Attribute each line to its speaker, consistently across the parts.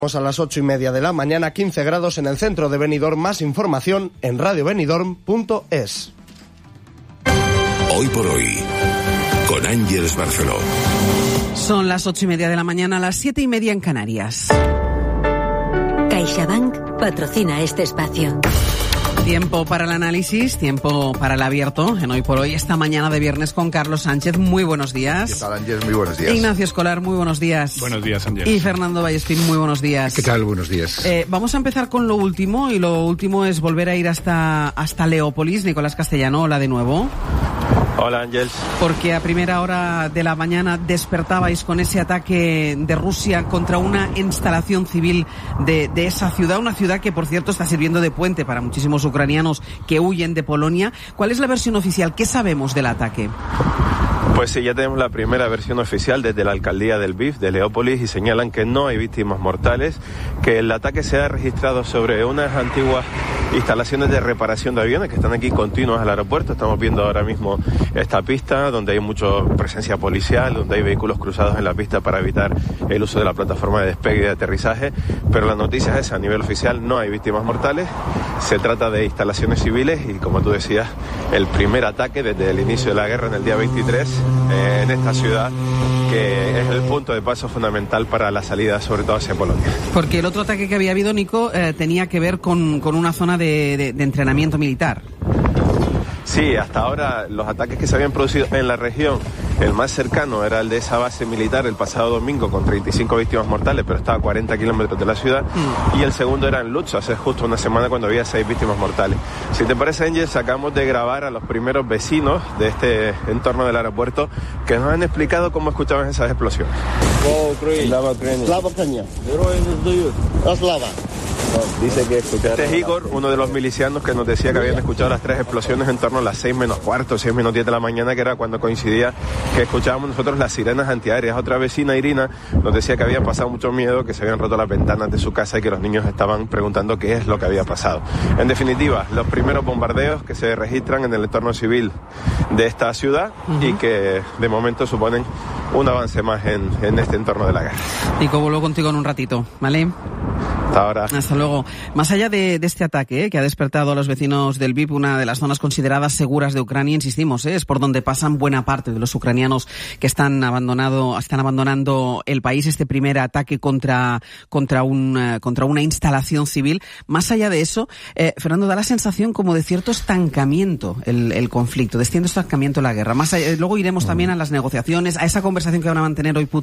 Speaker 1: A las 8:30 de la mañana, 15 grados en el centro de Benidorm. Más información en radiobenidorm.es.
Speaker 2: Hoy por hoy, con Ángeles Barceló.
Speaker 3: Son las 8:30 de la mañana, las 7:30 en Canarias.
Speaker 4: CaixaBank patrocina este espacio.
Speaker 3: Tiempo para el análisis, tiempo para el abierto en Hoy por Hoy, esta mañana de viernes con Carlos Sánchez. Muy buenos días.
Speaker 5: ¿Qué tal, Ángel? Muy buenos días.
Speaker 3: Ignacio Escolar, muy buenos días.
Speaker 6: Buenos días, Ángel.
Speaker 3: Y Fernando Vallespín, muy buenos días.
Speaker 5: ¿Qué tal? Buenos días.
Speaker 3: Vamos a empezar con lo último, y lo último es volver a ir hasta Leópolis. Nicolás Castellano, hola de nuevo.
Speaker 6: Hola, Ángel.
Speaker 3: Porque a primera hora de la mañana despertabais con ese ataque de Rusia contra una instalación civil de esa ciudad, una ciudad que, por cierto, está sirviendo de puente para muchísimos ucranianos que huyen de Polonia. ¿Cuál es la versión oficial? ¿Qué sabemos del ataque?
Speaker 6: Pues sí, ya tenemos la primera versión oficial desde la alcaldía del Lviv, de Leópolis, y señalan que no hay víctimas mortales, que el ataque se ha registrado sobre unas antiguas instalaciones de reparación de aviones que están aquí continuas al aeropuerto. Estamos viendo ahora mismo esta pista donde hay mucha presencia policial, donde hay vehículos cruzados en la pista para evitar el uso de la plataforma de despegue y de aterrizaje, pero la noticia es esa: a nivel oficial no hay víctimas mortales, se trata de instalaciones civiles y, como tú decías, el primer ataque desde el inicio de la guerra en el día 23 en esta ciudad, que es el punto de paso fundamental para la salida, sobre todo hacia Polonia.
Speaker 3: Porque el otro ataque que había habido, Nico, tenía que ver con una zona de entrenamiento militar.
Speaker 6: Sí, hasta ahora los ataques que se habían producido en la región, el más cercano era el de esa base militar el pasado domingo con 35 víctimas mortales, pero estaba a 40 kilómetros de la ciudad, y el segundo era en Lutsk, hace justo una semana, cuando había 6 víctimas mortales. Si te parece, Ángel, acabamos de grabar a los primeros vecinos de este entorno del aeropuerto que nos han explicado cómo escuchaban esas explosiones.
Speaker 7: Dice que escucharon.
Speaker 6: Este es Igor, uno de los milicianos, que nos decía que habían escuchado las 3 explosiones en torno a las 6 menos cuarto, 6 menos 10 de la mañana, que era cuando coincidía que escuchábamos nosotros las sirenas antiaéreas. Otra vecina, Irina, nos decía que habían pasado mucho miedo, que se habían roto las ventanas de su casa y que los niños estaban preguntando qué es lo que había pasado. En definitiva, los primeros bombardeos que se registran en el entorno civil de esta ciudad y que de momento suponen un avance más en este entorno de la guerra.
Speaker 3: Nico, vuelvo contigo en un ratito, ¿vale?
Speaker 6: Hasta ahora.
Speaker 3: Hasta luego. Más allá de este ataque que ha despertado a los vecinos del Lviv, una de las zonas consideradas seguras de Ucrania, insistimos, es por donde pasan buena parte de los ucranianos que están abandonando el país. Este primer ataque contra una instalación civil. Más allá de eso, Fernando, da la sensación como de cierto estancamiento el conflicto, de cierto estancamiento la guerra. Más allá, luego iremos también a las negociaciones, a esa conversación que van a mantener hoy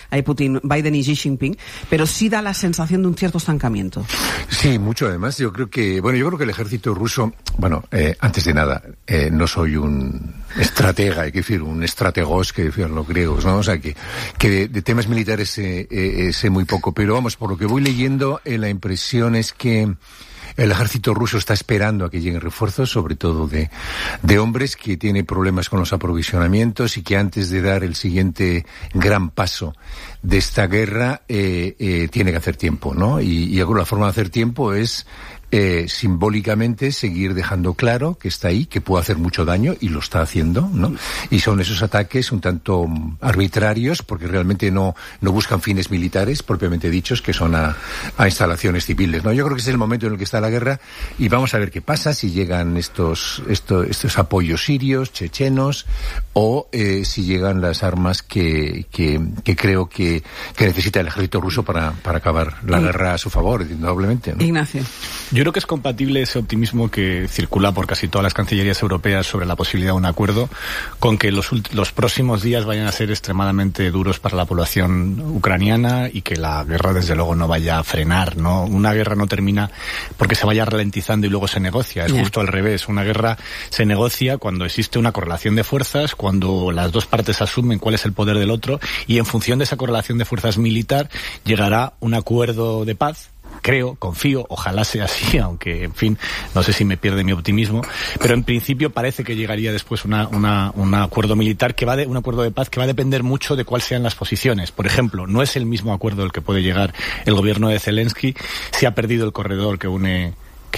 Speaker 3: Biden y Xi Jinping, pero sí da la sensación de un cierto estancamiento.
Speaker 5: Sí, mucho además. Yo creo que el ejército ruso, antes de nada, no soy un estratega, hay que decir, un estrategos, que decían los griegos, ¿no? O sea, que de temas militares sé muy poco, pero vamos, por lo que voy leyendo, la impresión es que el ejército ruso está esperando a que lleguen refuerzos, sobre todo de hombres, que tiene problemas con los aprovisionamientos y que antes de dar el siguiente gran paso de esta guerra tiene que hacer tiempo, ¿no? Y la forma de hacer tiempo es simbólicamente seguir dejando claro que está ahí, que puede hacer mucho daño, y lo está haciendo, ¿no? Y son esos ataques un tanto arbitrarios, porque realmente no buscan fines militares propiamente dichos, que son a instalaciones civiles, ¿no? Yo creo que ese es el momento en el que está la guerra, y vamos a ver qué pasa, si llegan estos apoyos sirios, chechenos, o si llegan las armas que creo que necesita el ejército ruso para acabar la guerra a su favor, indudablemente, ¿no?
Speaker 3: Ignacio.
Speaker 8: Yo creo que es compatible ese optimismo que circula por casi todas las cancillerías europeas sobre la posibilidad de un acuerdo, con que los próximos días vayan a ser extremadamente duros para la población ucraniana y que la guerra, desde luego, no vaya a frenar, ¿no? Una guerra no termina porque se vaya ralentizando y luego se negocia. Es justo al revés. Una guerra se negocia cuando existe una correlación de fuerzas, cuando las dos partes asumen cuál es el poder del otro, y en función de esa correlación de fuerzas militar llegará un acuerdo de paz. Creo, confío, ojalá sea así, aunque, en fin, no sé si me pierde mi optimismo, pero en principio parece que llegaría después un acuerdo militar un acuerdo de paz que va a depender mucho de cuáles sean las posiciones. Por ejemplo, no es el mismo acuerdo al que puede llegar el gobierno de Zelensky si ha perdido el corredor que une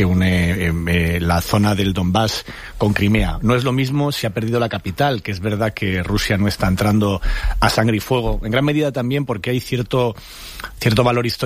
Speaker 8: la zona del Donbass con Crimea. No es lo mismo si ha perdido la capital, que es verdad que Rusia no está entrando a sangre y fuego, en gran medida también porque hay cierto valor histórico